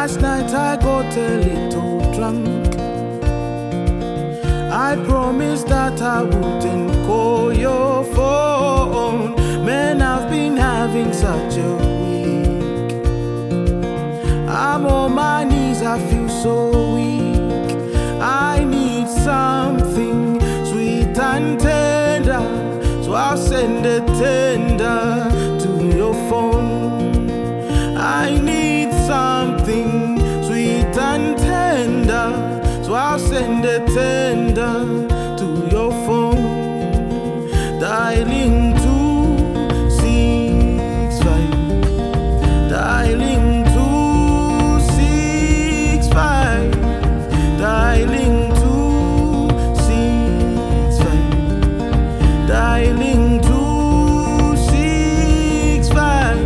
Last night I got a little drunk. I promised that I wouldn't call your phone. Man, I've been having such a week. I'm on my knees, I feel so weak. I need something sweet and tender, so I'll send a tender to your phone. I need something sweet and tender, so I'll send a tender to your phone. Dialing 265. Dialing 265. Dialing 265. Dialing 265.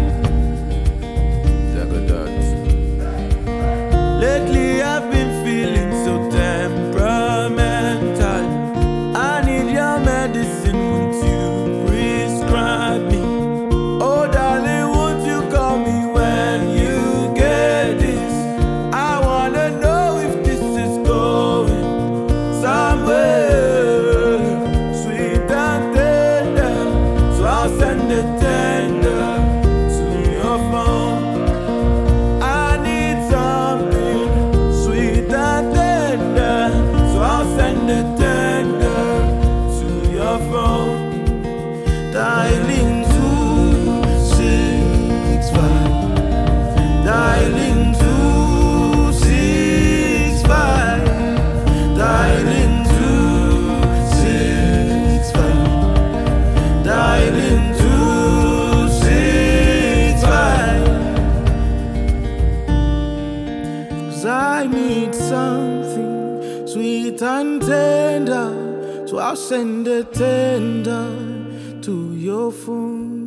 Lately I've been feeling so temperamental. I need your medicine, won't you prescribe me? Oh darling, won't you call me when you get this? I wanna know if this is going somewhere sweet and tender, so I'll send a tender to your phone. I need something sweet and tender, so I'll send a tender to your phone. Dialing 265. Dialing 265. Dialing 265. Dialing 265. 'Cause I need something sweet and tender, so I'll send a tender to your phone.